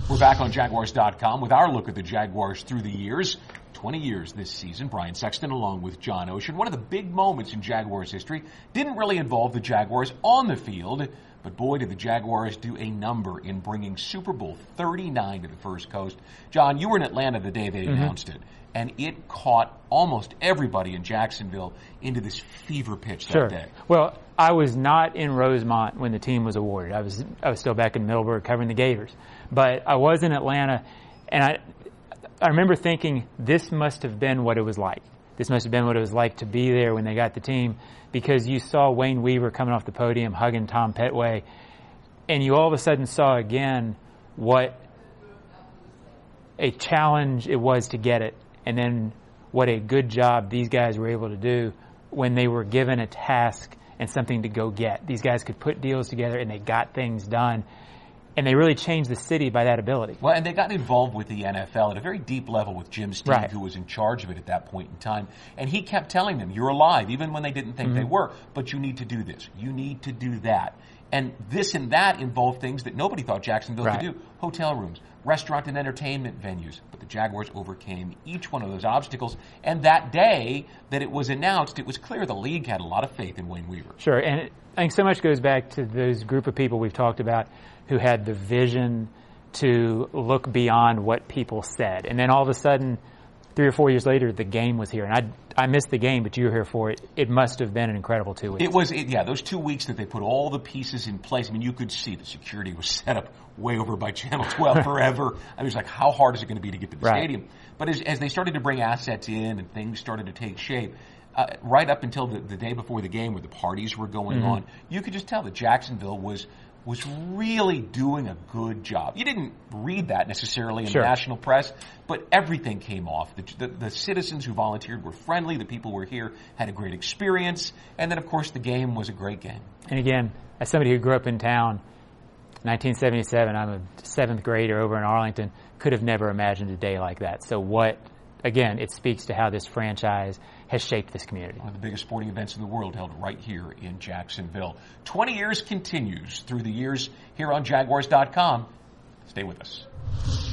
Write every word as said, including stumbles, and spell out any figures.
We're back on Jaguars dot com with our look at the Jaguars through the years. twenty years this season. Brian Sexton along with John Ocean. One of the big moments in Jaguars history didn't really involve the Jaguars on the field, but boy, did the Jaguars do a number in bringing Super Bowl thirty-nine to the First Coast. John, you were in Atlanta the day they mm-hmm. announced it, and it caught almost everybody in Jacksonville into this fever pitch that sure. day. Well, I was not in Rosemont when the team was awarded. I was I was still back in Middleburg covering the Gators. But I was in Atlanta, and I I remember thinking this must have been what it was like. This must have been what it was like to be there when they got the team, because you saw Wayne Weaver coming off the podium hugging Tom Petway, and you all of a sudden saw again what a challenge it was to get it, and then what a good job these guys were able to do when they were given a task and something to go get. These guys could put deals together, and they got things done. And they really changed the city by that ability. Well, and they got involved with the N F L at a very deep level with Jim Steve, right. who was in charge of it at that point in time. And he kept telling them, you're alive, even when they didn't think mm-hmm. they were. But you need to do this. You need to do that. And this and that involved things that nobody thought Jacksonville right. could do. Hotel rooms, restaurant and entertainment venues. But the Jaguars overcame each one of those obstacles. And that day that it was announced, it was clear the league had a lot of faith in Wayne Weaver. Sure. And it, I think so much goes back to those group of people we've talked about who had the vision to look beyond what people said. And then all of a sudden, three or four years later, the game was here. And I I missed the game, but you were here for it. It must have been an incredible two weeks. It was, it, yeah, those two weeks that they put all the pieces in place. I mean, you could see the security was set up way over by Channel twelve forever. I mean, it was like, how hard is it going to be to get to the right. stadium? But as, as they started to bring assets in and things started to take shape, uh, right up until the, the day before the game where the parties were going mm-hmm. on, you could just tell that Jacksonville was was really doing a good job. You didn't read that necessarily in sure. the national press, but everything came off. The, the, the citizens who volunteered were friendly. The people who were here had a great experience. And then, of course, the game was a great game. And again, as somebody who grew up in town, nineteen seventy-seven, I'm a seventh grader over in Arlington, could have never imagined a day like that. So what, again, it speaks to how this franchise has shaped this community. One of the biggest sporting events in the world held right here in Jacksonville. twenty years continues through the years here on Jaguars dot com. Stay with us.